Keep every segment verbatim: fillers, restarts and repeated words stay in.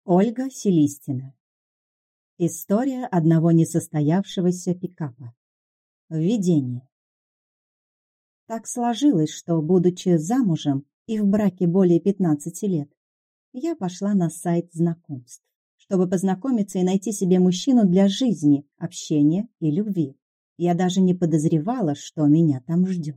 Ольга Селистина. История одного несостоявшегося пикапа. Введение. Так сложилось, что, будучи замужем и в браке более пятнадцати лет, я пошла на сайт знакомств, чтобы познакомиться и найти себе мужчину для жизни, общения и любви. Я даже не подозревала, что меня там ждет.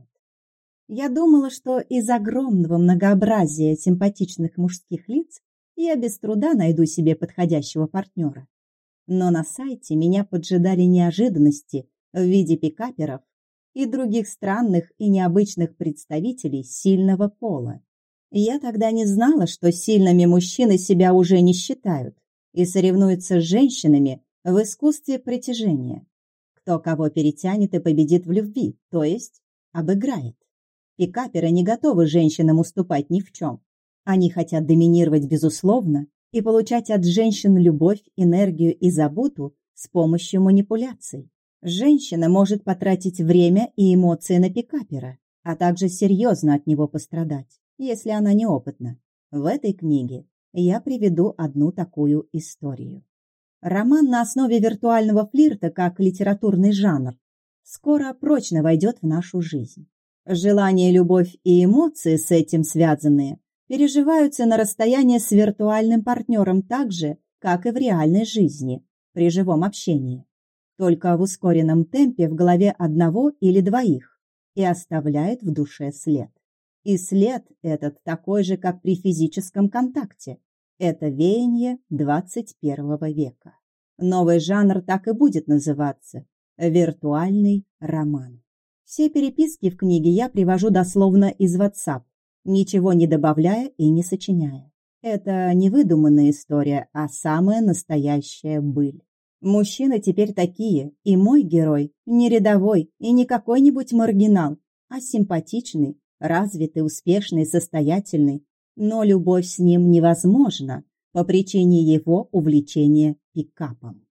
Я думала, что из огромного многообразия симпатичных мужских лиц я без труда найду себе подходящего партнера. Но на сайте меня поджидали неожиданности в виде пикаперов и других странных и необычных представителей сильного пола. Я тогда не знала, что сильными мужчины себя уже не считают и соревнуются с женщинами в искусстве притяжения. Кто кого перетянет и победит в любви, то есть обыграет. Пикаперы не готовы женщинам уступать ни в чем. Они хотят доминировать безусловно и получать от женщин любовь, энергию и заботу с помощью манипуляций. Женщина может потратить время и эмоции на пикапера, а также серьезно от него пострадать, если она неопытна. В этой книге я приведу одну такую историю. Роман на основе виртуального флирта как литературный жанр скоро прочно войдет в нашу жизнь. Желание, любовь и эмоции, с этим связанные, переживаются на расстоянии с виртуальным партнером так же, как и в реальной жизни, при живом общении. Только в ускоренном темпе в голове одного или двоих и оставляет в душе след. И след этот такой же, как при физическом контакте. Это веяние двадцать первого века. Новый жанр так и будет называться – виртуальный роман. Все переписки в книге я привожу дословно из WhatsApp, ничего не добавляя и не сочиняя. Это не выдуманная история, а самая настоящая быль. Мужчины теперь такие, и мой герой не рядовой и не какой-нибудь маргинал, а симпатичный, развитый, успешный, состоятельный. Но любовь с ним невозможна по причине его увлечения пикапом.